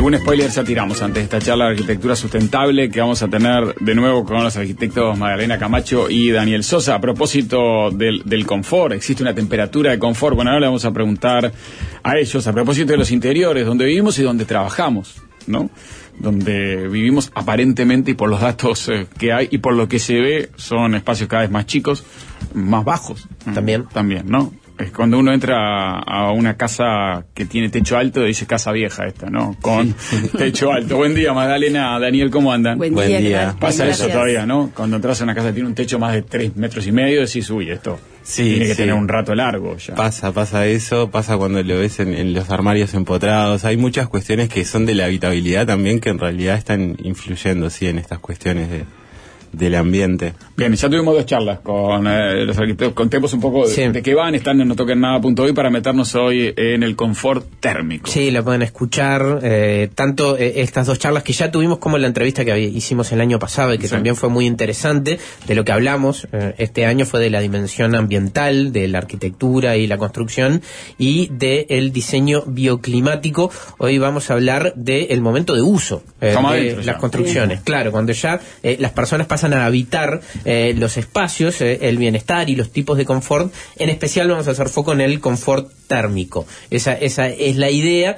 Algún spoiler ya tiramos antes de esta charla de arquitectura sustentable que vamos a tener de nuevo con los arquitectos Magdalena Camacho y Daniel Sosa. A propósito del confort, existe una temperatura de confort. Bueno, ahora le vamos a preguntar a ellos a propósito de los interiores, donde vivimos y donde trabajamos, ¿no? Donde vivimos aparentemente, y por los datos que hay y por lo que se ve, son espacios cada vez más chicos, más bajos. También, ¿no? Es cuando uno entra a una casa que tiene techo alto, dice casa vieja esta, ¿no? Con techo alto. Buen día, Magdalena, Daniel, ¿cómo andan? Buen día. Pasa eso todavía, ¿no? Cuando entras a una casa que tiene un techo más de 3,5 metros, decís, uy, esto tiene que tener un rato largo ya. Pasa eso, pasa cuando lo ves en los armarios empotrados. Hay muchas cuestiones que son de la habitabilidad también, que en realidad están influyendo, sí, en estas cuestiones del ambiente. Bien, ya tuvimos 2 charlas con los arquitectos. Contemos un poco de qué van. Están en notoquennada.hoy para meternos hoy en el confort térmico. Sí, lo pueden escuchar, tanto estas 2 charlas que ya tuvimos como la entrevista que hicimos el año pasado y que también fue muy interesante. De lo que hablamos este año fue de la dimensión ambiental, de la arquitectura y la construcción y del diseño bioclimático. Hoy vamos a hablar del momento de uso de las construcciones. Claro, cuando ya las personas pasan a habitar los espacios, el bienestar y los tipos de confort. En especial vamos a hacer foco en el confort térmico. Esa es la idea.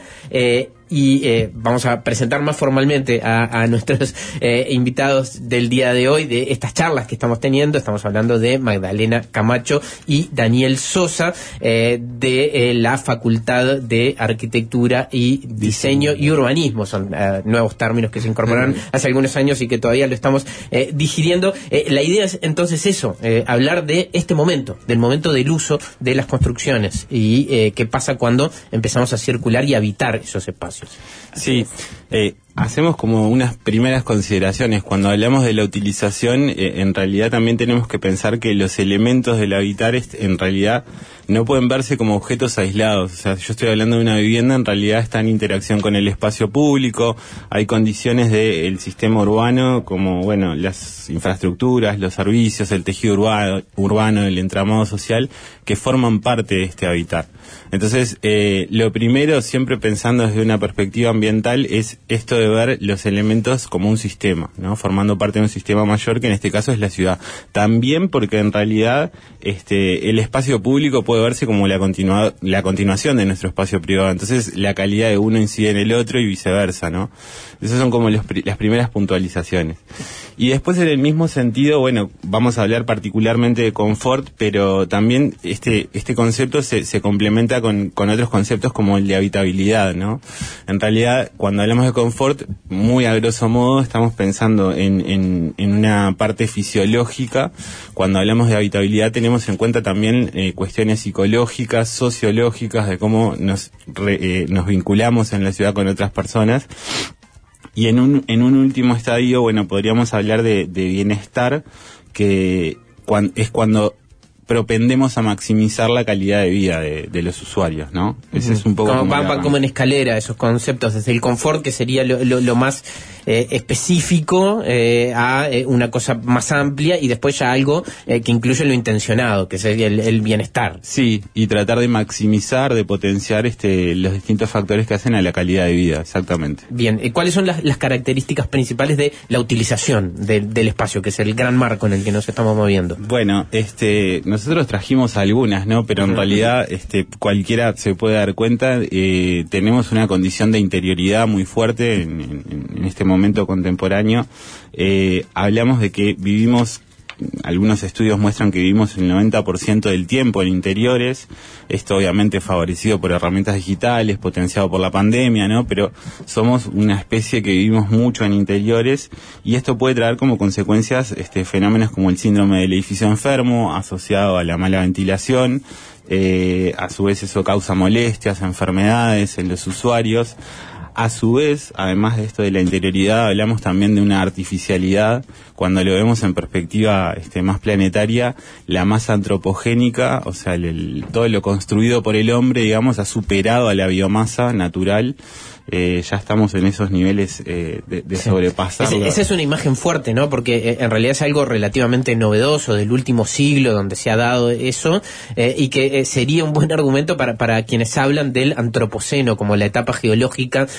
Y vamos a presentar más formalmente a nuestros invitados del día de hoy, de estas charlas que estamos teniendo. Estamos hablando de Magdalena Camacho y Daniel Sosa, de la Facultad de Arquitectura y Diseño y Urbanismo. Son nuevos términos que se incorporaron hace algunos años y que todavía lo estamos digiriendo. La idea es entonces eso, hablar de este momento, del momento del uso de las construcciones y qué pasa cuando empezamos a circular y habitar esos espacios. Sí, hacemos como unas primeras consideraciones. Cuando hablamos de la utilización, en realidad también tenemos que pensar que los elementos del habitar en realidad no pueden verse como objetos aislados. O sea, yo estoy hablando de una vivienda, en realidad está en interacción con el espacio público, hay condiciones del sistema urbano, como, bueno, las infraestructuras, los servicios, el tejido urbano, el entramado social, que forman parte de este habitar. Entonces, lo primero, siempre pensando desde una perspectiva ambiental, es esto de ver los elementos como un sistema, ¿no? Formando parte de un sistema mayor, que en este caso es la ciudad. También porque en realidad el espacio público puede verse como la continuación de nuestro espacio privado. Entonces, la calidad de uno incide en el otro y viceversa, ¿no? Esas son como las primeras puntualizaciones. Y después, en el mismo sentido, bueno, vamos a hablar particularmente de confort, pero también este concepto se complementa con otros conceptos como el de habitabilidad, ¿no? En realidad, cuando hablamos de confort, muy a grosso modo, estamos pensando en una parte fisiológica. Cuando hablamos de habitabilidad, tenemos en cuenta también cuestiones psicológicas, sociológicas, de cómo nos vinculamos en la ciudad con otras personas. Y en un último estadio, bueno, podríamos hablar de bienestar, que es cuando propendemos a maximizar la calidad de vida de los usuarios, ¿no? Ese es un poco van como en escalera esos conceptos, desde el confort, que sería lo más específico, a una cosa más amplia, y después ya algo que incluye lo intencionado, que sería el bienestar. Sí, y tratar de maximizar, de potenciar los distintos factores que hacen a la calidad de vida, exactamente. Bien, ¿cuáles son las características principales de la utilización del espacio, que es el gran marco en el que nos estamos moviendo? Bueno, nosotros trajimos algunas, ¿no? Pero en realidad cualquiera se puede dar cuenta. Tenemos una condición de interioridad muy fuerte en este momento contemporáneo. Hablamos de que vivimos, algunos estudios muestran que vivimos el 90% del tiempo en interiores. Esto obviamente favorecido por herramientas digitales, potenciado por la pandemia, ¿no? Pero somos una especie que vivimos mucho en interiores, y esto puede traer como consecuencias fenómenos como el síndrome del edificio enfermo, asociado a la mala ventilación. A su vez eso causa molestias, enfermedades en los usuarios. A su vez, además de esto de la interioridad, hablamos también de una artificialidad. Cuando lo vemos en perspectiva más planetaria, la masa antropogénica, o sea, todo lo construido por el hombre, digamos, ha superado a la biomasa natural. Ya estamos en esos niveles de sobrepasar. Esa es una imagen fuerte, ¿no? Porque en realidad es algo relativamente novedoso del último siglo donde se ha dado eso, y que sería un buen argumento para quienes hablan del antropoceno como la etapa geológica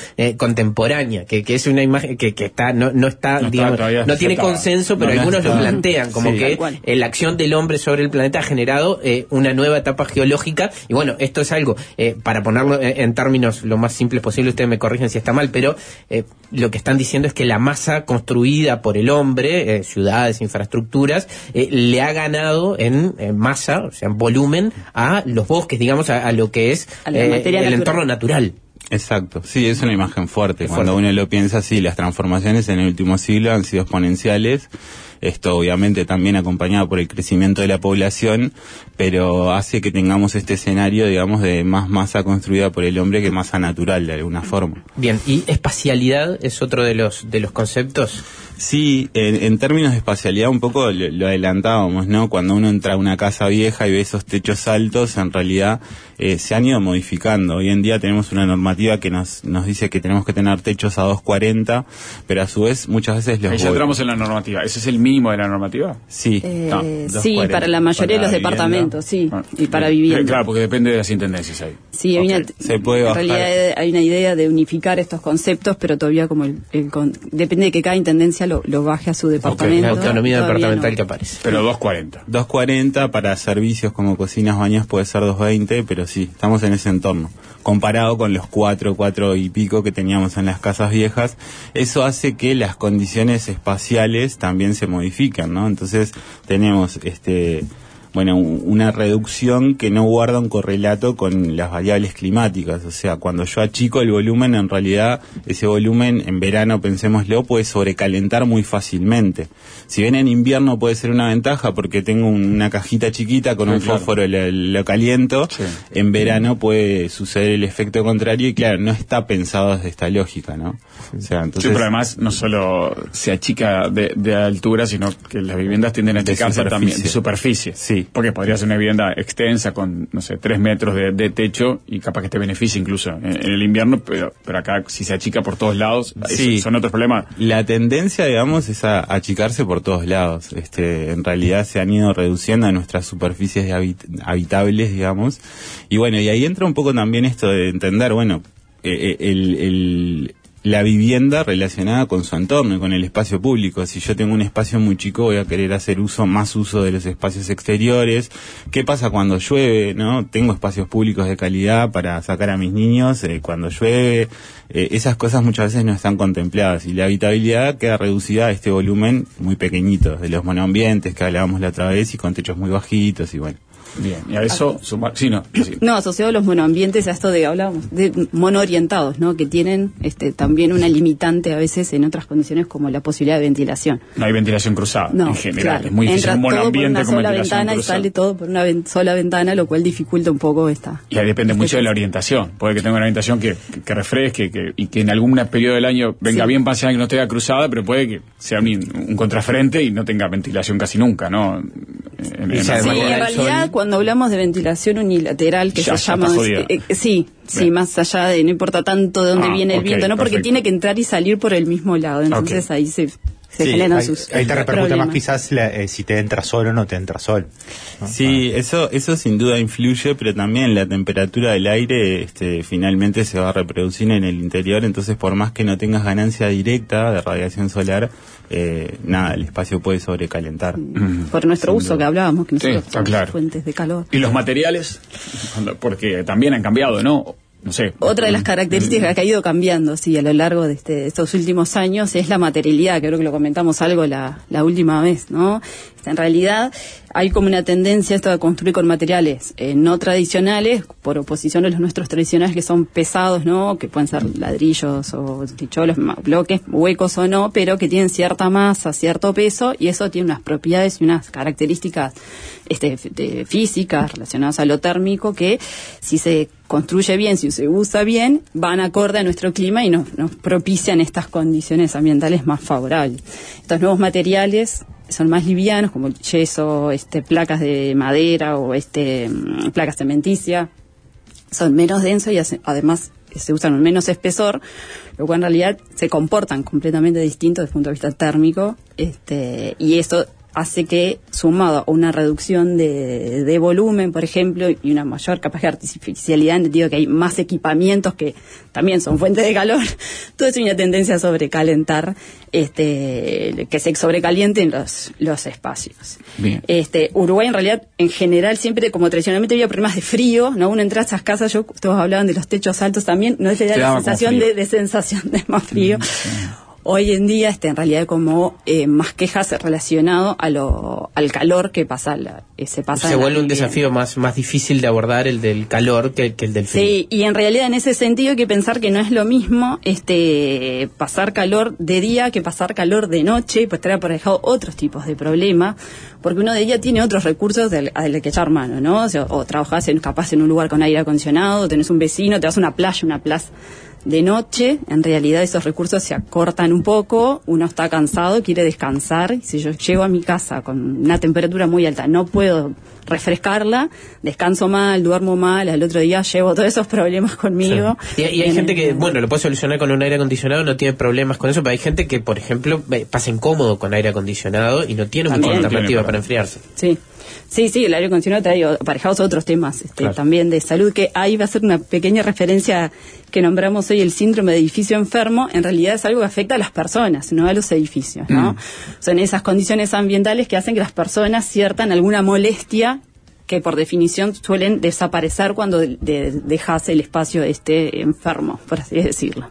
contemporánea, que es una imagen que está no está, no digamos, está no tiene consenso, pero algunos lo plantean como que la acción del hombre sobre el planeta ha generado una nueva etapa geológica. Y bueno, esto es algo, para ponerlo en términos lo más simples posible, ustedes me corrigen si está mal, pero lo que están diciendo es que la masa construida por el hombre, ciudades, infraestructuras, le ha ganado en masa, o sea, en volumen, a los bosques, digamos, a lo que es el entorno natural. Exacto, sí, es una imagen fuerte. Cuando uno lo piensa, sí, las transformaciones en el último siglo han sido exponenciales. Esto obviamente también acompañado por el crecimiento de la población, pero hace que tengamos este escenario, digamos, de más masa construida por el hombre que masa natural, de alguna forma. Bien, ¿y espacialidad es otro de los conceptos? Sí, en términos de espacialidad un poco lo adelantábamos, ¿no? Cuando uno entra a una casa vieja y ve esos techos altos, en realidad se han ido modificando. Hoy en día tenemos una normativa que nos dice que tenemos que tener techos a 240, pero a su vez muchas veces los... Ahí ya entramos en la normativa. ¿Ese es el mínimo de la normativa? Sí. Sí, para la mayoría de los departamentos, sí, y para vivienda. Claro, porque depende de las intendencias ahí. Sí, se puede bajar. En realidad hay una idea de unificar estos conceptos, pero todavía como depende de que cada intendencia lo baje a su departamento. La autonomía departamental que aparece. Pero 240. 240 para servicios como cocinas, baños puede ser 220, pero sí, estamos en ese entorno. Comparado con los 4 y pico que teníamos en las casas viejas, eso hace que las condiciones espaciales también se modifican, ¿no? Entonces tenemos una reducción que no guarda un correlato con las variables climáticas. O sea, cuando yo achico el volumen, en realidad ese volumen en verano, pensémoslo, puede sobrecalentar muy fácilmente. Si bien en invierno puede ser una ventaja porque tengo una cajita chiquita con un fósforo, lo caliento, en verano puede suceder el efecto contrario y claro, no está pensado desde esta lógica, ¿no? O sea, entonces, pero además no solo se achica de altura, sino que las viviendas tienden a achicarse también de superficie. Sí. Porque podría ser una vivienda extensa con, 3 metros de techo y capaz que te beneficie incluso en el invierno, pero acá si se achica por todos lados, sí, son otros problemas. La tendencia, digamos, es a achicarse por todos lados. En realidad se han ido reduciendo nuestras superficies habitables, digamos. Y bueno, y ahí entra un poco también esto de entender, la vivienda relacionada con su entorno y con el espacio público. Si yo tengo un espacio muy chico, voy a querer hacer más uso de los espacios exteriores. ¿Qué pasa cuando llueve? ¿No? Tengo espacios públicos de calidad para sacar a mis niños cuando llueve. Esas cosas muchas veces no están contempladas y la habitabilidad queda reducida a este volumen muy pequeñito de los monoambientes que hablábamos la otra vez y con techos muy bajitos y bueno. Bien, y a eso sumar... Sí. No, asociado a los monoambientes, a esto hablábamos de monoorientados, ¿no? Que tienen también una limitante a veces en otras condiciones como la posibilidad de ventilación. No hay ventilación cruzada, en general. Claro. Es muy difícil un monoambiente con ventilación ventana cruzada. Y sale todo por una sola ventana, lo cual dificulta un poco esta... Y ahí depende mucho de la orientación. Puede que tenga una orientación que refresque y que en algún periodo del año venga bien pasear y no esté cruzada, pero puede que sea un contrafrente y no tenga ventilación casi nunca, ¿no? En realidad cuando hablamos de ventilación unilateral, que se llama... Sí, más allá de, no importa tanto de dónde viene el viento, ¿no? Porque perfecto. Tiene que entrar y salir por el mismo lado, entonces ahí se generan sus ahí te repercute más quizás si te entra sol o no te entra sol, ¿no? Sí, eso sin duda influye, pero también la temperatura del aire finalmente se va a reproducir en el interior, entonces por más que no tengas ganancia directa de radiación solar, el espacio puede sobrecalentar. Por nuestro uso que hablábamos, que nosotros somos fuentes de calor. ¿Y los materiales? Porque también han cambiado, ¿no? No sé. Otra de las características que ha ido cambiando, a lo largo de estos últimos años es la materialidad, que creo que lo comentamos algo la última vez, ¿no? En realidad hay como una tendencia esto de construir con materiales no tradicionales, por oposición a los nuestros tradicionales que son pesados, ¿no? Que pueden ser ladrillos o ticholos, bloques, huecos o no, pero que tienen cierta masa, cierto peso, y eso tiene unas propiedades y unas características físicas relacionadas a lo térmico que si se construye bien, si se usa bien, van acorde a nuestro clima y nos propician estas condiciones ambientales más favorables. Estos nuevos materiales son más livianos, como el yeso, placas de madera o placas cementicias, son menos densos y además se usan un menos espesor, lo cual en realidad se comportan completamente distintos desde el punto de vista térmico, y eso hace que, sumado a una reducción de volumen, por ejemplo, y una mayor capacidad de artificialidad, en el sentido que hay más equipamientos que también son fuentes de calor, todo eso hay una tendencia a sobrecalentar, que se sobrecalienten los espacios. Bien. Uruguay, en realidad, en general, siempre, como tradicionalmente había problemas de frío, ¿no? Uno entra a esas casas, todos hablaban de los techos altos también, no se da la sensación de sensación de más frío. Sí. Hoy en día en realidad como más quejas relacionado al calor que pasa se vuelve un desafío más difícil de abordar el del calor que el del frío. Sí, y en realidad en ese sentido hay que pensar que no es lo mismo pasar calor de día que pasar calor de noche, y pues trae aparejado otros tipos de problemas, porque uno de día tiene otros recursos al que echar mano, ¿no? O trabajás capaz en un lugar con aire acondicionado, tenés un vecino, te vas a una plaza de noche. En realidad esos recursos se acortan un poco, uno está cansado, quiere descansar, y si yo llego a mi casa con una temperatura muy alta, no puedo refrescarla, descanso mal, duermo mal, al otro día llevo todos esos problemas conmigo. Sí. Y hay gente que, lo puede solucionar con un aire acondicionado, no tiene problemas con eso, pero hay gente que, por ejemplo, pasa incómodo con aire acondicionado y no tiene mucha alternativa para enfriarse. Sí, el aire acondicionado trae aparejados otros temas claro. También de salud, que ahí va a ser una pequeña referencia que nombramos hoy, el síndrome de edificio enfermo. En realidad es algo que afecta a las personas, no a los edificios, ¿no? Son esas condiciones ambientales que hacen que las personas sientan alguna molestia que por definición suelen desaparecer cuando dejas el espacio enfermo, por así decirlo.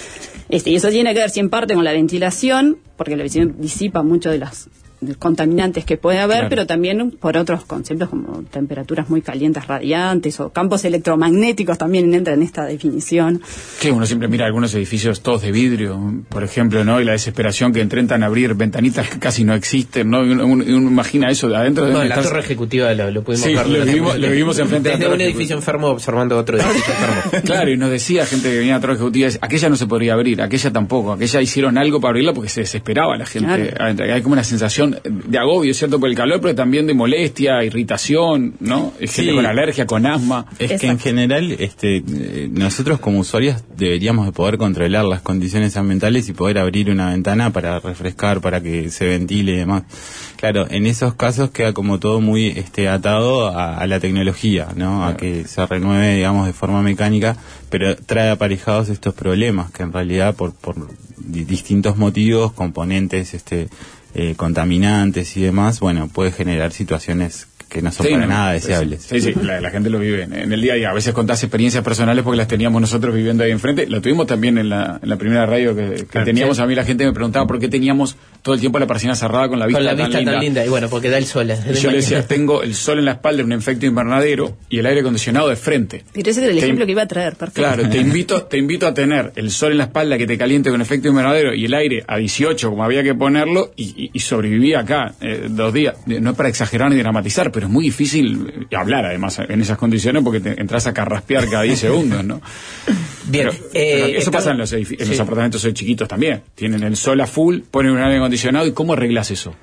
Y eso tiene que ver, sí, en parte con la ventilación, porque la ventilación disipa mucho de los contaminantes que puede haber, claro. Pero también por otros conceptos como temperaturas muy calientes radiantes o campos electromagnéticos también entran en esta definición. Sí, uno siempre mira algunos edificios todos de vidrio, por ejemplo, ¿no? Y la desesperación que intentan abrir ventanitas que casi no existen, ¿no? Y uno imagina eso de adentro. No, la torre ejecutiva lo pudimos ver. Lo vivimos enfrente desde un edificio enfermo observando otro edificio enfermo. Claro, y nos decía gente que venía a la torre ejecutiva, aquella no se podría abrir, aquella tampoco, aquella hicieron algo para abrirla porque se desesperaba la gente. Claro. Hay como una sensación de agobio, ¿cierto? Por el calor, pero también de molestia, irritación, ¿no? Gente con alergia, con asma. Es Exacto. Que en general nosotros como usuarios deberíamos de poder controlar las condiciones ambientales y poder abrir una ventana para refrescar, para que se ventile y demás. Claro, en esos casos queda como todo muy atado a la tecnología, ¿no? Claro. A que se renueve, digamos, de forma mecánica, pero trae aparejados estos problemas que en realidad por distintos motivos, componentes contaminantes y demás, puede generar situaciones que no son para nada deseables. Sí, la gente lo vive en el día a día. A veces contás experiencias personales porque las teníamos nosotros viviendo ahí enfrente. Lo tuvimos también en la primera radio que teníamos. A mí la gente me preguntaba por qué teníamos todo el tiempo la persiana cerrada con la vista tan linda. Y porque da el sol. Y yo le decía, tengo el sol en la espalda en un efecto invernadero y el aire acondicionado de frente. Pero ese era el ejemplo que iba a traer, perfecto. Claro, te invito a tener el sol en la espalda que te caliente con efecto invernadero y el aire a 18 como había que ponerlo y sobreviví acá 2 días. No es para exagerar ni dramatizar, pero es muy difícil hablar además en esas condiciones porque te entras a carraspear cada 10 segundos, ¿no? Bien. Pero eso pasa en los apartamentos chiquitos también. Tienen el sol a full, ponen un aire acondicionado. ¿Y cómo arreglas eso?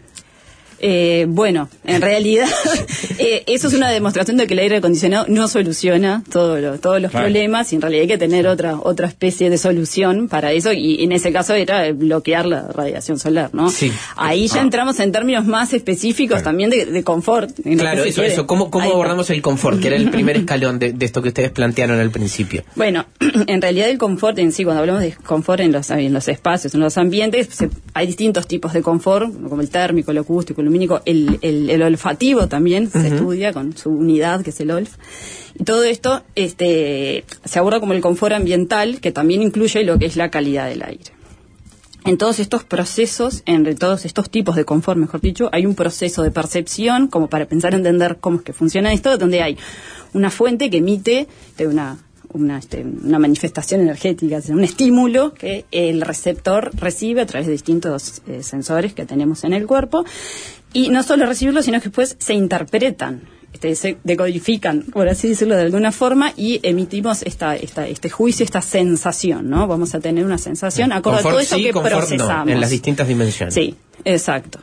En realidad eso es una demostración de que el aire acondicionado no soluciona todos los problemas, y en realidad hay que tener otra especie de solución para eso, y en ese caso era bloquear la radiación solar, ¿no? Sí. Ahí ya entramos en términos más específicos también de confort. Claro, eso. ¿Cómo abordamos el confort? Que era el primer escalón de esto que ustedes plantearon al principio. Bueno, en realidad el confort en sí, cuando hablamos de confort en los espacios, en los ambientes, hay distintos tipos de confort, como el térmico, el acústico, el lumínico, el olfativo también se estudia con su unidad, que es el olf. Y todo esto se aborda como el confort ambiental, que también incluye lo que es la calidad del aire. En todos estos procesos, en todos estos tipos de confort, mejor dicho, hay un proceso de percepción, como para pensar, entender cómo es que funciona esto, donde hay una fuente que emite una manifestación energética, un estímulo que el receptor recibe a través de distintos sensores que tenemos en el cuerpo, y no solo recibirlo, sino que después se interpretan, se decodifican, por así decirlo de alguna forma, y emitimos este juicio, esta sensación, ¿no? Vamos a tener una sensación acorde a todo eso que procesamos. No, en las distintas dimensiones. Sí, exacto.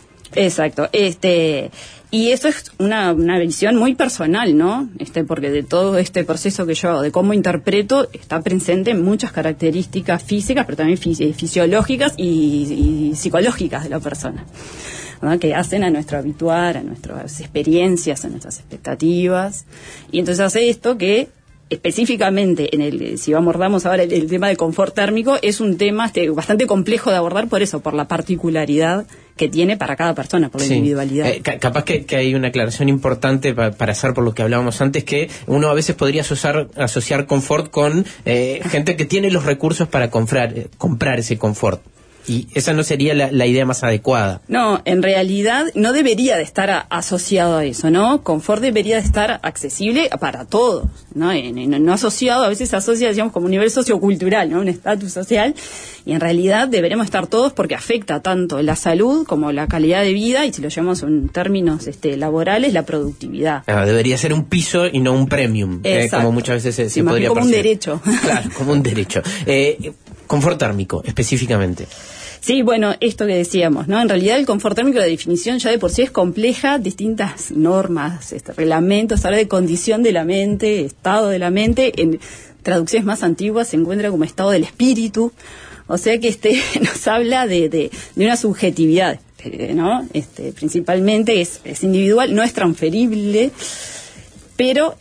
Y esto es una visión muy personal, ¿no? Porque de todo este proceso que yo hago, de cómo interpreto, está presente muchas características físicas, pero también fisiológicas y psicológicas de la persona. ¿no? Que hacen a nuestro habituar, a nuestras experiencias, a nuestras expectativas. Y entonces hace esto que específicamente si abordamos ahora el tema de confort térmico, es un tema bastante complejo de abordar por la particularidad que tiene para cada persona, por la individualidad. Capaz que hay una aclaración importante para hacer por lo que hablábamos antes, que uno a veces podría asociar confort con gente que tiene los recursos para comprar ese confort. Y esa no sería la idea más adecuada. No, en realidad no debería de estar asociado a eso, ¿no? Confort debería de estar accesible para todos, ¿no? No asociado, a veces se asocia, digamos, como un nivel sociocultural, ¿no? Un estatus social, y en realidad deberemos estar todos porque afecta tanto la salud como la calidad de vida, y si lo llamamos en términos laborales, la productividad. Debería ser un piso y no un premium, como muchas veces se podría como percibir. Un derecho. Claro, como un derecho. Confort térmico, específicamente. Sí, bueno, esto que decíamos, ¿no? En realidad el confort térmico, la definición ya de por sí es compleja, distintas normas, reglamentos, habla de condición de la mente, estado de la mente, en traducciones más antiguas se encuentra como estado del espíritu, o sea que nos habla de una subjetividad, ¿no? Principalmente es individual, no es transferible, pero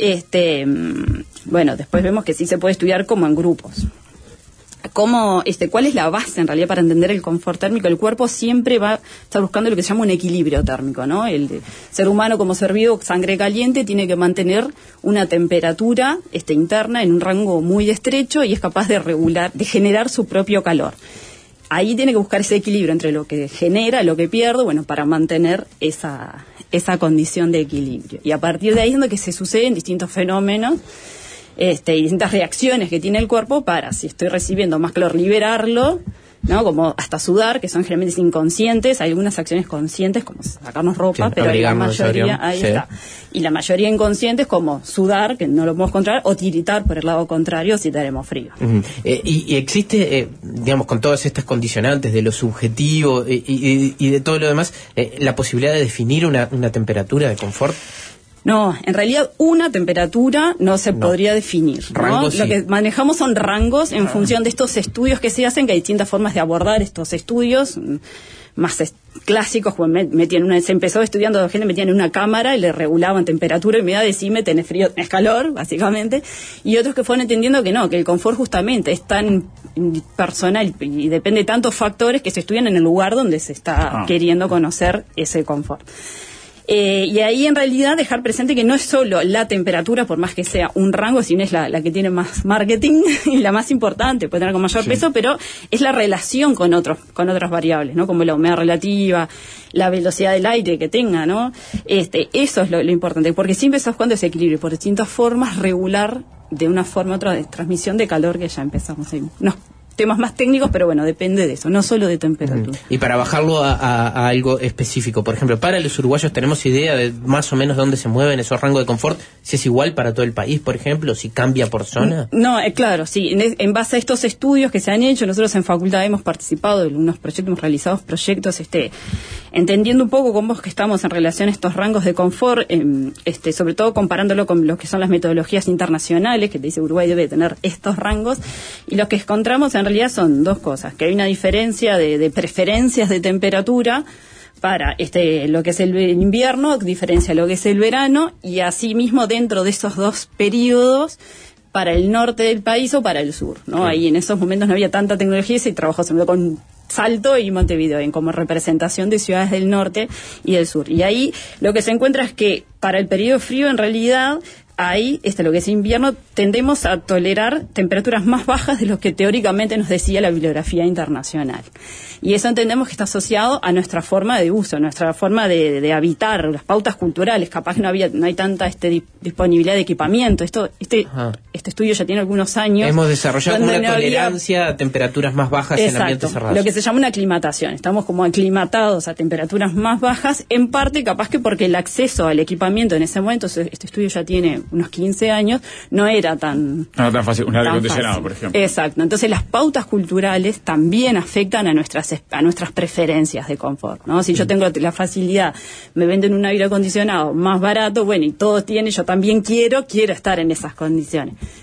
bueno, después vemos que sí se puede estudiar como en grupos. ¿Cuál es la base en realidad para entender el confort térmico? El cuerpo siempre va a estar buscando lo que se llama un equilibrio térmico, ¿no? El ser humano como ser vivo, sangre caliente, tiene que mantener una temperatura interna en un rango muy estrecho y es capaz de generar su propio calor. Ahí tiene que buscar ese equilibrio entre lo que genera, lo que pierde, bueno, para mantener esa condición de equilibrio. Y a partir de ahí es donde se suceden distintos fenómenos y distintas reacciones que tiene el cuerpo para, si estoy recibiendo más calor, liberarlo, ¿no? Como hasta sudar, que son generalmente inconscientes. Hay algunas acciones conscientes, como sacarnos ropa, sí, pero la mayoría, ahí está. Y la mayoría inconscientes, como sudar, que no lo podemos controlar, o tiritar por el lado contrario si tenemos frío. Y existe, digamos, con todas estas condicionantes de lo subjetivo y de todo lo demás, la posibilidad de definir una temperatura de confort. No, en realidad una temperatura no se podría definir, ¿no? Rangos, Lo que manejamos son rangos en función de estos estudios que se hacen, que hay distintas formas de abordar estos estudios más clásicos. Se empezó estudiando, gente metían en una cámara y le regulaban temperatura y humedad, decime, tenés frío, tenés calor, básicamente. Y otros que fueron entendiendo que no, que el confort justamente es tan personal y depende de tantos factores que se estudian en el lugar donde se está queriendo conocer ese confort. Y ahí en realidad dejar presente que no es solo la temperatura, por más que sea un rango, sino es la que tiene más marketing y la más importante, puede tener con mayor peso, pero es la relación con otras variables, ¿no? Como la humedad relativa, la velocidad del aire que tenga, ¿no? Eso es lo importante, porque siempre estás buscando ese equilibrio, por distintas formas, regular de una forma u otra de transmisión de calor, que ya empezamos ahí. No. Temas más técnicos, pero bueno, depende de eso, no solo de temperatura. Y para bajarlo a algo específico, por ejemplo, para los uruguayos, ¿tenemos idea de más o menos dónde se mueven esos rangos de confort? Si es igual para todo el país, por ejemplo, si cambia por zona. No, claro, sí. En base a estos estudios que se han hecho, nosotros en facultad hemos participado en unos proyectos, hemos realizado proyectos, entendiendo un poco cómo es que estamos en relación a estos rangos de confort, sobre todo comparándolo con lo que son las metodologías internacionales, que te dice Uruguay debe tener estos rangos, y lo que encontramos en realidad son dos cosas, que hay una diferencia de preferencias de temperatura para lo que es el invierno, diferencia lo que es el verano, y asimismo dentro de esos dos periodos para el norte del país o para el sur, ¿no? Sí. Ahí en esos momentos no había tanta tecnología y se trabajó sobre todo con Salto y Montevideo como representación de ciudades del norte y del sur. Y ahí lo que se encuentra es que para el periodo frío en realidad ahí, lo que es invierno, tendemos a tolerar temperaturas más bajas de lo que teóricamente nos decía la bibliografía internacional. Y eso entendemos que está asociado a nuestra forma de uso, nuestra forma de habitar, las pautas culturales. Capaz que no hay tanta disponibilidad de equipamiento. Este estudio ya tiene algunos años. Hemos desarrollado una tolerancia a temperaturas más bajas. Exacto, en ambientes cerrados. Lo que se llama una aclimatación. Estamos como aclimatados a temperaturas más bajas, en parte capaz que porque el acceso al equipamiento en ese momento, este estudio ya tiene unos 15 años, no era tan fácil, un aire acondicionado, por ejemplo. Exacto. Entonces las pautas culturales también afectan a nuestras preferencias de confort, ¿no? Si yo tengo la facilidad, me venden un aire acondicionado más barato, bueno, y todos tienen, yo también quiero estar en esas condiciones.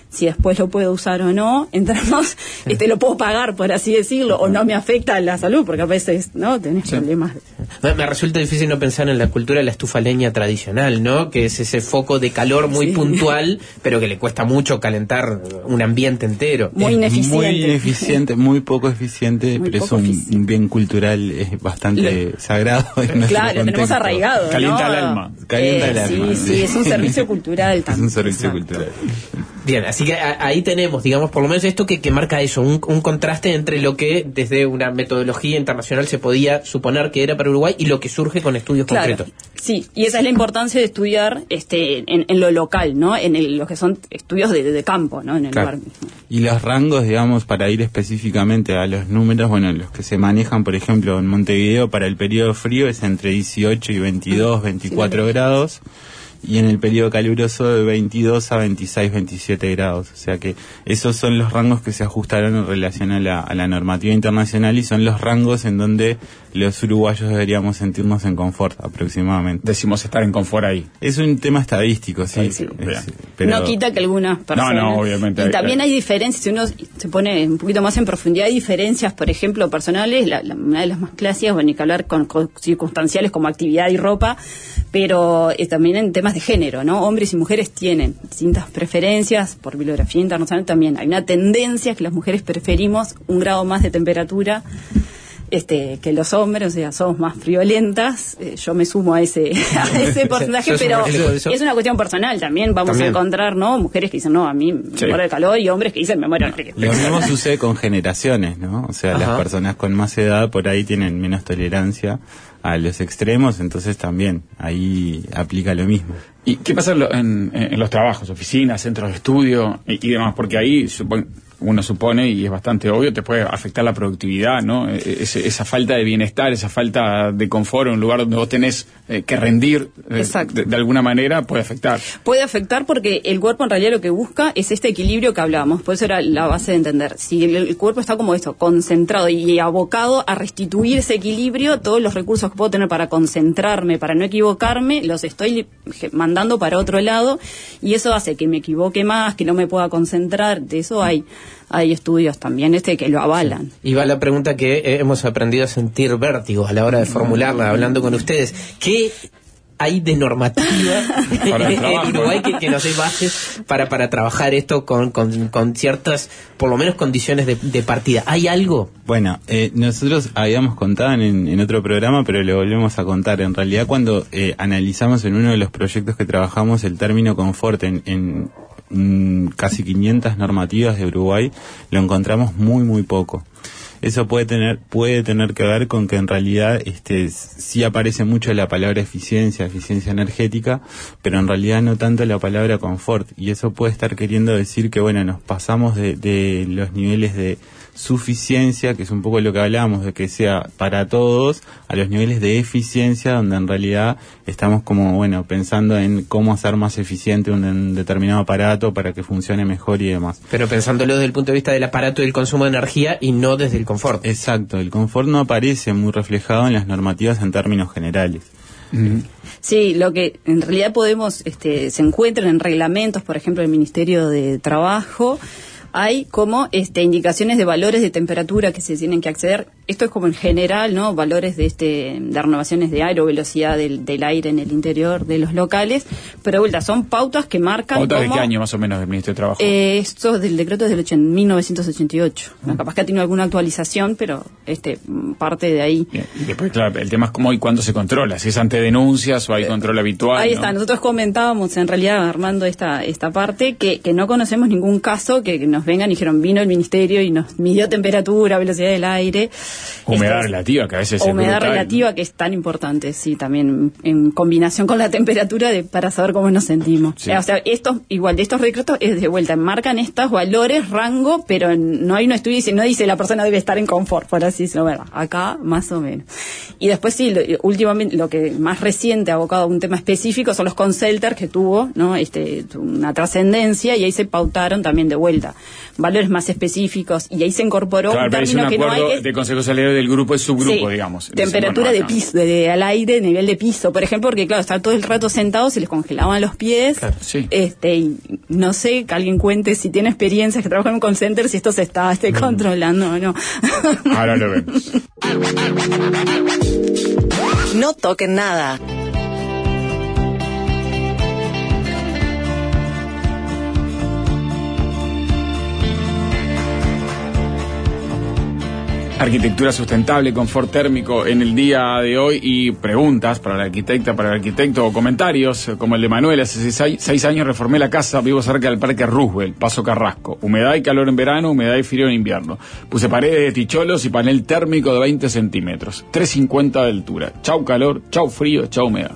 si después lo puedo usar o no, entramos, lo puedo pagar, por así decirlo, o no me afecta la salud, porque a veces, ¿no? Tenés problemas. Me resulta difícil no pensar en la cultura de la estufa leña tradicional, ¿no? Que es ese foco de calor muy puntual, pero que le cuesta mucho calentar un ambiente entero. Muy ineficiente. Muy ineficiente, muy poco eficiente, pero es un bien cultural, es bastante sagrado. Claro, lo tenemos arraigado, Calienta el alma. Calienta el alma. Sí, es un servicio cultural también. Es un servicio cultural. Bien, así que ahí tenemos, digamos, por lo menos esto que marca eso, un contraste entre lo que desde una metodología internacional se podía suponer que era para Uruguay y lo que surge con estudios concretos. Sí, y esa es la importancia de estudiar en lo local, ¿no? En lo que son estudios de campo, ¿no? En el lugar mismo. Y los rangos, digamos, para ir específicamente a los números, bueno, los que se manejan, por ejemplo, en Montevideo para el periodo frío es entre 18 y 22, 24 grados. Y en el periodo caluroso de 22 a 26, 27 grados. O sea que esos son los rangos que se ajustaron en relación a la normativa internacional y son los rangos en donde los uruguayos deberíamos sentirnos en confort aproximadamente. Decimos estar en confort ahí. Es un tema estadístico, sí. Pero no quita que algunas personas... No, obviamente. Y también hay diferencias, si uno se pone un poquito más en profundidad, hay diferencias, por ejemplo, personales, una de las más clásicas, bueno, hay que hablar con circunstanciales como actividad y ropa, pero también en temas de género, ¿no? Hombres y mujeres tienen distintas preferencias, por bibliografía internacional también hay una tendencia que las mujeres preferimos un grado más de temperatura que los hombres, o sea, somos más friolentas. Yo me sumo a ese porcentaje, pero es una cuestión personal también. Vamos a encontrar, ¿no? Mujeres que dicen, no, a mí me muero de calor, y hombres que dicen, me muero de frío. Lo mismo sucede con generaciones, ¿no? O sea, las personas con más edad por ahí tienen menos tolerancia a los extremos, entonces también ahí aplica lo mismo. ¿Y qué pasa en los trabajos, oficinas, centros de estudio y demás? Porque ahí uno supone, y es bastante obvio, te puede afectar la productividad, ¿no? Esa falta de bienestar, esa falta de confort en un lugar donde vos tenés que rendir de alguna manera, puede afectar. Puede afectar porque el cuerpo en realidad lo que busca es este equilibrio que hablábamos, por eso era la base de entender. Si el cuerpo está como esto, concentrado y abocado a restituir ese equilibrio, todos los recursos que puedo tener para concentrarme, para no equivocarme, los estoy mandando para otro lado, y eso hace que me equivoque más, que no me pueda concentrar. De eso hay estudios también que lo avalan. Y va la pregunta que hemos aprendido a sentir vértigo a la hora de formularla, hablando con ustedes. ¿Qué hay de normativa en Uruguay que nos dé bases para trabajar esto con ciertas, por lo menos, condiciones de partida? ¿Hay algo? Bueno, nosotros habíamos contado en otro programa, pero lo volvemos a contar. En realidad, cuando analizamos en uno de los proyectos que trabajamos el término confort en casi 500 normativas de Uruguay, lo encontramos muy poco. Eso puede tener que ver con que en realidad sí aparece mucho la palabra eficiencia energética, pero en realidad no tanto la palabra confort, y eso puede estar queriendo decir que bueno, nos pasamos de los niveles de suficiencia, que es un poco lo que hablábamos, de que sea para todos, a los niveles de eficiencia, donde en realidad estamos como, bueno, pensando en cómo hacer más eficiente un determinado aparato para que funcione mejor y demás. Pero pensándolo desde el punto de vista del aparato y del consumo de energía y no desde el confort. Exacto, el confort no aparece muy reflejado en las normativas en términos generales. Sí, lo que en realidad podemos, se encuentran en reglamentos, por ejemplo, del Ministerio de Trabajo, hay como indicaciones de valores de temperatura que se tienen que acceder. Esto es como en general, ¿no? Valores de renovaciones de aire o velocidad del aire en el interior de los locales, pero de vuelta son pautas que marcan. ¿Pautas de qué año más o menos del Ministerio de Trabajo? Esto del decreto es del 1988. Capaz que ha tenido alguna actualización, pero parte de ahí. Bien. Y después, claro, el tema es cómo y cuándo se controla, si es ante denuncias o hay control habitual. Ahí está, nosotros comentábamos en realidad, armando esta parte, que no conocemos ningún caso que nos vengan y dijeron, vino el ministerio y nos midió temperatura, velocidad del aire. Humedad relativa, que a veces es humedad brutal, relativa, ¿no? Que es tan importante, sí, también en combinación con la temperatura para saber cómo nos sentimos. Sí. O sea, estos decretos es de vuelta, marcan estos valores, rango, pero no hay un estudio, no dice la persona debe estar en confort, por así decirlo. Bueno, acá más o menos. Y después sí, últimamente, lo que más reciente, abocado a un tema específico, son los concelters que tuvo, ¿no? Una trascendencia, y ahí se pautaron también de vuelta valores más específicos, y ahí se incorporó un término que no hay, de Consejo Salarial del grupo y subgrupo, digamos. Temperatura de piso, al aire, nivel de piso, por ejemplo, porque claro, estar todo el rato sentado, se les congelaban los pies. Claro, sí. Y no sé, que alguien cuente si tiene experiencia, que trabaja en un call center, si esto se está controlando o no. Ahora lo vemos. No toquen nada. Arquitectura sustentable, confort térmico en el día de hoy, y preguntas para la arquitecta, para el arquitecto, o comentarios como el de Manuel. Hace 6 años reformé la casa, vivo cerca del Parque Roosevelt, Paso Carrasco. Humedad y calor en verano, humedad y frío en invierno. Puse paredes de ticholos y panel térmico de 20 centímetros, 3,50 de altura. Chau calor, chau frío, chau humedad.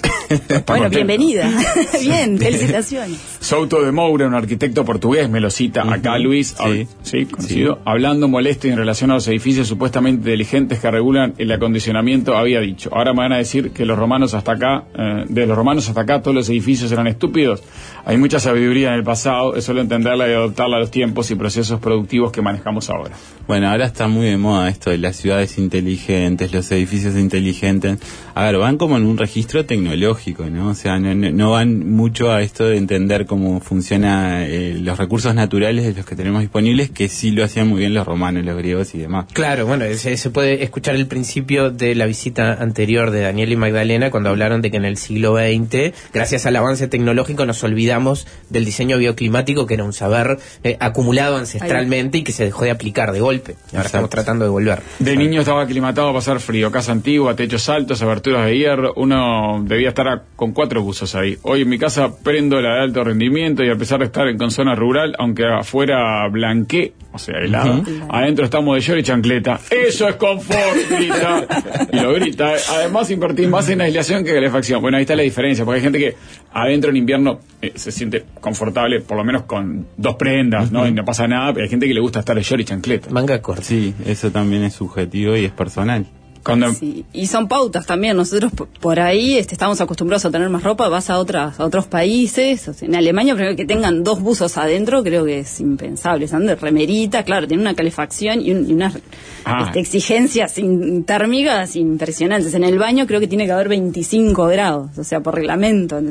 Bueno, bienvenida. Bien, felicitaciones. Souto de Moura, un arquitecto portugués, me lo cita acá Luis, sí, conocido, hablando molesto en relación a los edificios supuestamente inteligentes que regulan el acondicionamiento, había dicho: ahora me van a decir que los romanos hasta acá, de los romanos hasta acá todos los edificios eran estúpidos. Hay mucha sabiduría en el pasado, es solo entenderla y adoptarla a los tiempos y procesos productivos que manejamos ahora. Bueno, ahora está muy de moda esto de las ciudades inteligentes, los edificios inteligentes. A ver, van como en un registro tecnológico, ¿no? O sea, no van mucho a esto de entender cómo funcionan los recursos naturales de los que tenemos disponibles, que sí lo hacían muy bien los romanos, los griegos y demás. Claro, bueno, se puede escuchar el principio de la visita anterior de Daniel y Magdalena cuando hablaron de que en el siglo XX, gracias al avance tecnológico, nos olvidamos del diseño bioclimático, que era un saber acumulado ancestralmente y que se dejó de aplicar de golpe. Ahora estamos tratando de volver. De niño estaba aclimatado a pasar frío, casa antigua, techos altos, aberturas de hierro, uno debía estar con 4 buzos ahí. Hoy en mi casa prendo la de alto rendimiento y a pesar de estar en zona rural, aunque afuera blanquee, o sea, helado, adentro estamos de short y chancleta. ¡Eso es confort! Grita. Y lo grita. Además, invertís más en aislación que calefacción. Bueno, ahí está la diferencia, porque hay gente que adentro en invierno se siente confortable, por lo menos con 2 prendas, ¿no? Y no pasa nada, pero hay gente que le gusta estar de short y chancleta. Manga corta. Sí, eso también es subjetivo y es personal. Sí, y son pautas también. Nosotros por ahí estamos acostumbrados a tener más ropa. Vas a otros países, o sea, en Alemania, primero que tengan 2 buzos adentro, creo que es impensable. Están de remerita, claro, tienen una calefacción y unas exigencias térmicas impresionantes. En el baño creo que tiene que haber 25 grados, o sea, por reglamento,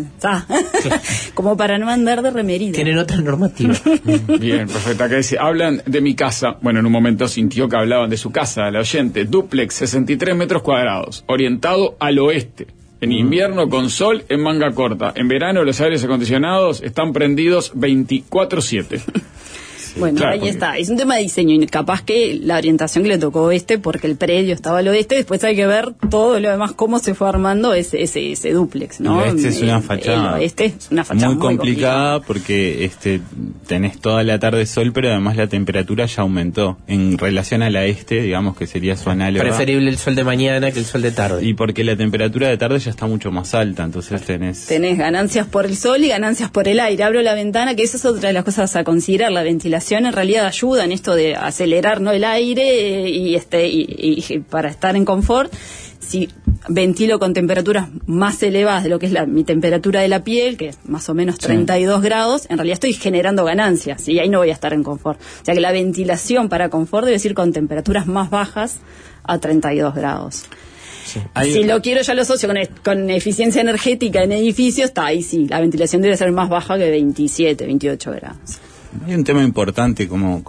como para no andar de remerita. Tienen otra normativa. Bien, perfecto. Acá dice: hablan de mi casa. Bueno, en un momento sintió que hablaban de su casa, la oyente. Dúplex, 63 metros cuadrados, orientado al oeste. En invierno con sol en manga corta. En verano los aires acondicionados están prendidos 24/7. Bueno, claro, ahí está. Es un tema de diseño y capaz que la orientación que le tocó oeste, porque el predio estaba al oeste, después hay que ver todo lo demás, cómo se fue armando ese dúplex, ¿no? El oeste es una fachada. El oeste es una fachada muy complicada porque tenés toda la tarde sol, pero además la temperatura ya aumentó en relación a la este, digamos que sería su análoga. Preferible el sol de mañana que el sol de tarde. Y porque la temperatura de tarde ya está mucho más alta, entonces tenés ganancias por el sol y ganancias por el aire. Abro la ventana, que eso es otra de las cosas a considerar, la ventilación. En realidad ayuda en esto de acelerar, ¿no?, el aire y para estar en confort. Si ventilo con temperaturas más elevadas de lo que es mi temperatura de la piel, que es más o menos 32 grados, en realidad estoy generando ganancias y ahí no voy a estar en confort. O sea que la ventilación para confort debe ser con temperaturas más bajas a 32 grados. Sí. Si lo quiero, ya lo asocio con eficiencia energética en edificios, está ahí sí, la ventilación debe ser más baja que 27, 28 grados. Hay un tema importante,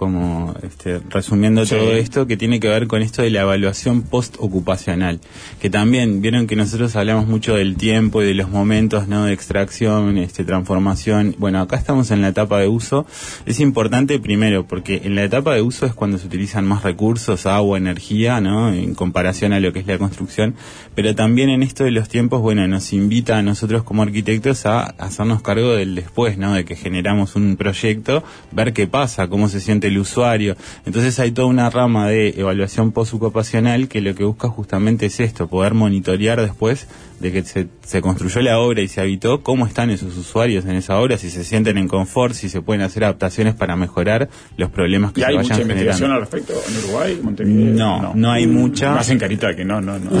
resumiendo todo esto, que tiene que ver con esto de la evaluación post-ocupacional, que también vieron que nosotros hablamos mucho del tiempo y de los momentos, ¿no?, de extracción, transformación. Bueno, acá estamos en la etapa de uso. Es importante primero porque en la etapa de uso es cuando se utilizan más recursos, agua, energía, ¿no?, en comparación a lo que es la construcción, pero también en esto de los tiempos, bueno, nos invita a nosotros como arquitectos a hacernos cargo del después, ¿no?, de que generamos un proyecto, ver qué pasa, cómo se siente el usuario. Entonces hay toda una rama de evaluación postocupacional que lo que busca justamente es esto, poder monitorear después de que se construyó la obra y se habitó, cómo están esos usuarios en esa obra, si se sienten en confort, si se pueden hacer adaptaciones para mejorar los problemas que se vayan generando. ¿Y hay mucha investigación al respecto en Uruguay, Montevideo? No hay mucha. Me hacen carita que no.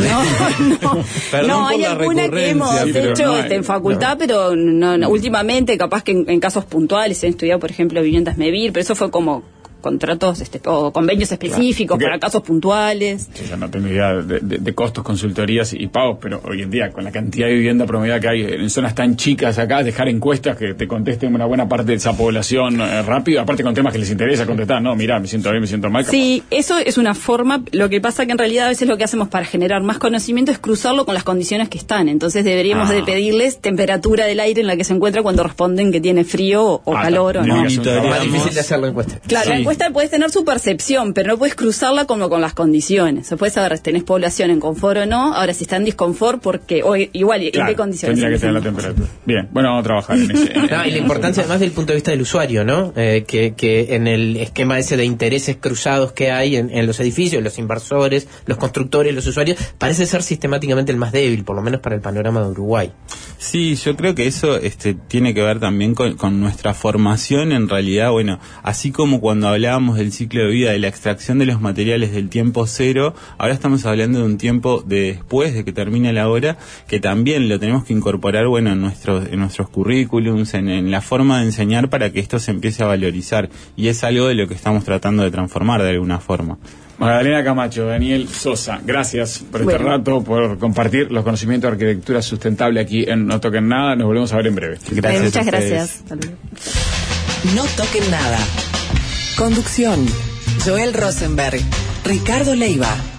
Perdón hay alguna que hemos hecho en facultad, pero no. Últimamente, capaz que en casos puntuales, he estudiado, por ejemplo, viviendas MEVIR, pero eso fue como contratos o convenios específicos para casos puntuales. Sí, yo no tengo idea de costos, consultorías y pagos, pero hoy en día, con la cantidad de vivienda promedio que hay en zonas tan chicas acá, dejar encuestas que te contesten una buena parte de esa población rápido, aparte con temas que les interesa contestar, no, mirá, me siento bien, me siento mal. Sí, eso es una forma. Lo que pasa que en realidad a veces lo que hacemos para generar más conocimiento es cruzarlo con las condiciones que están. Entonces deberíamos de pedirles temperatura del aire en la que se encuentra cuando responden que tiene frío o calor o no. Es más difícil de hacer la encuesta. Claro, la encuesta puedes tener su percepción, pero no puedes cruzarla como con las condiciones. O puedes saber si tenés población en confort o no. Ahora, si está en disconfort, porque igual, ¿en qué condiciones? Tendría que tener la temperatura. Bien, bueno, vamos a trabajar en ese. No, y la importancia además del punto de vista del usuario, ¿no? Que en el esquema ese de intereses cruzados que hay en los edificios, los inversores, los constructores, los usuarios, parece ser sistemáticamente el más débil, por lo menos para el panorama de Uruguay. Sí, yo creo que eso tiene que ver también con nuestra formación. En realidad, bueno, así como cuando hablábamos del ciclo de vida, de la extracción de los materiales del tiempo cero, ahora estamos hablando de un tiempo de después de que termine la obra, que también lo tenemos que incorporar, bueno, en nuestros currículums, en la forma de enseñar, para que esto se empiece a valorizar, y es algo de lo que estamos tratando de transformar de alguna forma. Magdalena Camacho, Daniel Sosa, gracias por este rato, por compartir los conocimientos de arquitectura sustentable aquí en No Toquen Nada. Nos volvemos a ver en breve. Gracias. Muchas gracias. No Toquen Nada. Conducción: Joel Rosenberg, Ricardo Leiva.